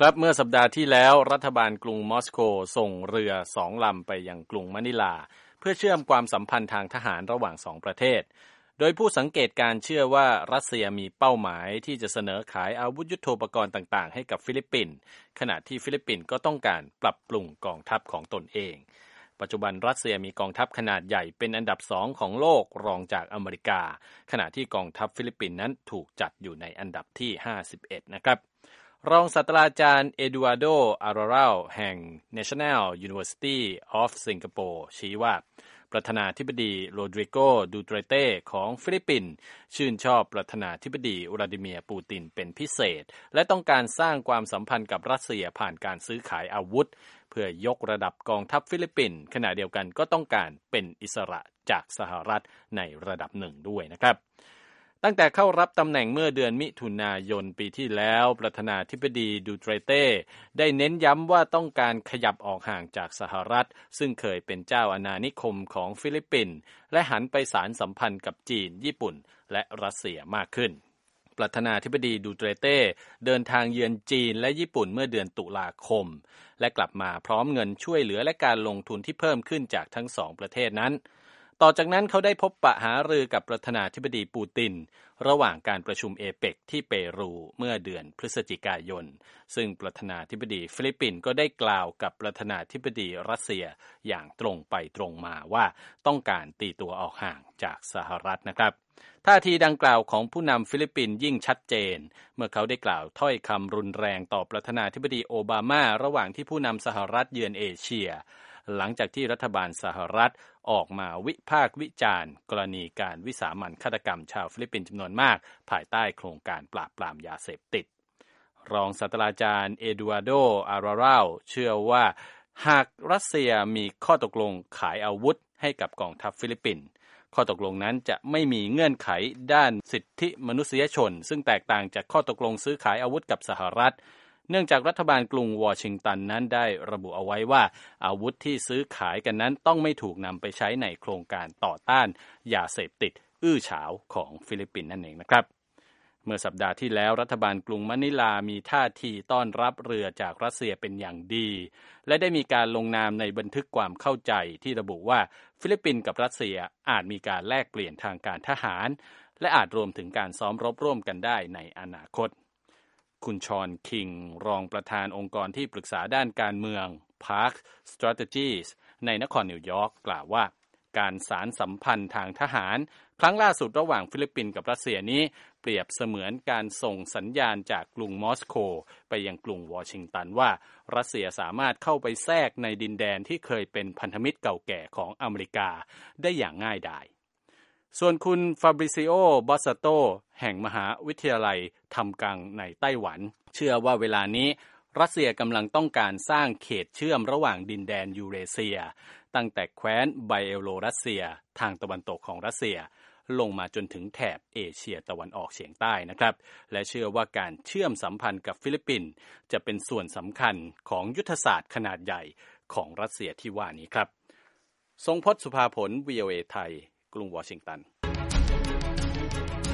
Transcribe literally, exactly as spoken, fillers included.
ครับเมื่อสัปดาห์ที่แล้วรัฐบาลกรุงมอสโกส่งเรือสองลำไปยังกรุงมะนิลาเพื่อเชื่อมความสัมพันธ์ทางทหารระหว่างสองประเทศโดยผู้สังเกตการเชื่อว่ารัสเซียมีเป้าหมายที่จะเสนอขายอาวุธยุทโธปกรณ์ต่างๆให้กับฟิลิปปินส์ขณะที่ฟิลิปปินส์ก็ต้องการปรับปรุงกองทัพของตนเองปัจจุบันรัสเซียมีกองทัพขนาดใหญ่เป็นอันดับสองของโลกรองจากอเมริกาขณะที่กองทัพฟิลิปปินส์นั้นถูกจัดอยู่ในอันดับที่ห้าสิบเอ็ดนะครับรองศาสตราจารย์เอดูอาโด อาราราลแห่ง National University of Singapore ชี้ว่าประธานาธิบดีโรดริโก ดูเตเต้ของฟิลิปปินส์ชื่นชอบประธานาธิบดีวลาดิเมียร์ ปูตินเป็นพิเศษและต้องการสร้างความสัมพันธ์กับรัสเซียผ่านการซื้อขายอาวุธเพื่อยกระดับกองทัพฟิลิปปินส์ขณะเดียวกันก็ต้องการเป็นอิสระจากสหรัฐในระดับหนึ่งด้วยนะครับตั้งแต่เข้ารับตำแหน่งเมื่อเดือนมิถุนายนปีที่แล้วประธานาธิบดีดูเตเต้ได้เน้นย้ำว่าต้องการขยับออกห่างจากสหรัฐซึ่งเคยเป็นเจ้าอาณานิคมของฟิลิปปินส์และหันไปสานสัมพันธ์กับจีนญี่ปุ่นและรัสเซียมากขึ้นประธานาธิบดีดูเตเต้เดินทางเยือนจีนและญี่ปุ่นเมื่อเดือนตุลาคมและกลับมาพร้อมเงินช่วยเหลือและการลงทุนที่เพิ่มขึ้นจากทั้งสองประเทศนั้นต่อจากนั้นเขาได้พบปะหารือกับประธานาธิบดีปูตินระหว่างการประชุมเอเปกที่เปรูเมื่อเดือนพฤศจิกายนซึ่งประธานาธิบดีฟิลิปปินส์ก็ได้กล่าวกับประธานาธิบดีรัสเซียอย่างตรงไปตรงมาว่าต้องการตีตัวออกห่างจากสหรัฐนะครับท่าทีดังกล่าวของผู้นำฟิลิปปินส์ยิ่งชัดเจนเมื่อเขาได้กล่าวถ้อยคำรุนแรงต่อประธานาธิบดีโอบามาระหว่างที่ผู้นำสหรัฐเยือนเอเชียหลังจากที่รัฐบาลสหรัฐออกมาวิพากษ์วิจารณ์กรณีการวิสามัญฆาตกรรมชาวฟิลิปปินส์จำนวนมากภายใต้โครงการปราบปรามยาเสพติดรองศาสตราจารย์เอดูอาโด อาราราลเชื่อว่าหากรัสเซียมีข้อตกลงขายอาวุธให้กับกองทัพฟิลิปปินส์ข้อตกลงนั้นจะไม่มีเงื่อนไขด้านสิทธิมนุษยชนซึ่งแตกต่างจากข้อตกลงซื้อขายอาวุธกับสหรัฐเนื่องจากรัฐบาลกรุงวอชิงตันนั้นได้ระบุเอาไว้ว่าอาวุธที่ซื้อขายกันนั้นต้องไม่ถูกนำไปใช้ในโครงการต่อต้านยาเสพติดอื้อฉาวของฟิลิปปินส์นั่นเองนะครับเมื่อสัปดาห์ที่แล้วรัฐบาลกรุงมะนิลามีท่าทีต้อนรับเรือจากรัสเซียเป็นอย่างดีและได้มีการลงนามในบันทึกความเข้าใจที่ระบุว่าฟิลิปปินส์กับรัสเซียอาจมีการแลกเปลี่ยนทางการทหารและอาจรวมถึงการซ้อมรบร่วมกันได้ในอนาคตคุณชอนคิงรองประธานองค์กรที่ปรึกษาด้านการเมือง Park Strategies ในนครนิวยอร์กกล่าวว่าการสานสัมพันธ์ทางทหารครั้งล่าสุดระหว่างฟิลิปปินส์กับรัสเซียนี้เปรียบเสมือนการส่งสัญญาณจากกรุงมอสโกไปยังกรุงวอชิงตันว่ารัสเซียสามารถเข้าไปแทรกในดินแดนที่เคยเป็นพันธมิตรเก่าแก่ของอเมริกาได้อย่างง่ายดายส่วนคุณฟาบริซิโอ บอสซาโตแห่งมหาวิทยาลัยทำกังในไต้หวันเชื่อว่าเวลานี้รัสเซียกำลังต้องการสร้างเขตเชื่อมระหว่างดินแดนยูเรเซียตั้งแต่แคว้นไบเอโลรัสเซียทางตะวันตกของรัสเซียลงมาจนถึงแถบเอเชียตะวันออกเฉียงใต้นะครับและเชื่อว่าการเชื่อมสัมพันธ์กับฟิลิปปินส์จะเป็นส่วนสำคัญของยุทธศาสตร์ขนาดใหญ่ของรัสเซียที่ว่านี้ครับทรงพจน์ สุภาผล วี โอ เอ ไทยกรุงวอชิงตัน